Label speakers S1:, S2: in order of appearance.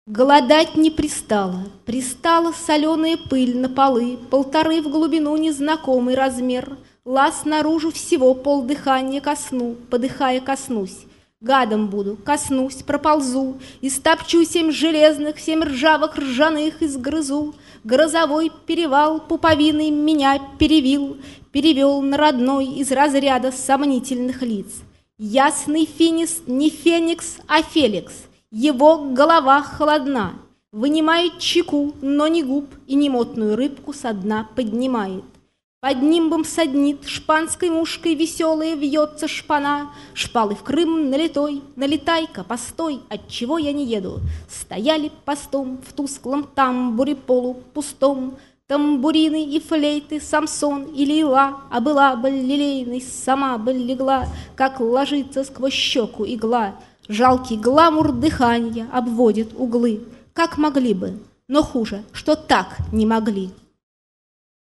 S1: Голодать не пристало, пристала соленая пыль на полы, 1,5 в глубину незнакомый размер, лаз наружу всего полдыхания косну, подыхая коснусь. Гадом буду, коснусь, проползу, истопчу 7 железных, 7 ржавых ржаных изгрызу. Грозовой перевал пуповиной меня перевел на родной из разряда сомнительных лиц. Ясный финис не Феникс, а Феликс. Его голова холодна, вынимает чеку, но не губ, и немотную рыбку со дна поднимает. Под нимбом саднит, шпанской мушкой веселая вьется шпана, шпалы в Крым налетой, налетай-ка, постой, отчего я не еду. Стояли постом в тусклом тамбуре полупустом, тамбурины и флейты, Самсон и Лейла, а была бы лилейной, сама бы легла, как ложится сквозь щеку игла. Жалкий гламур дыхания обводит углы, как могли бы, но хуже, что так не могли.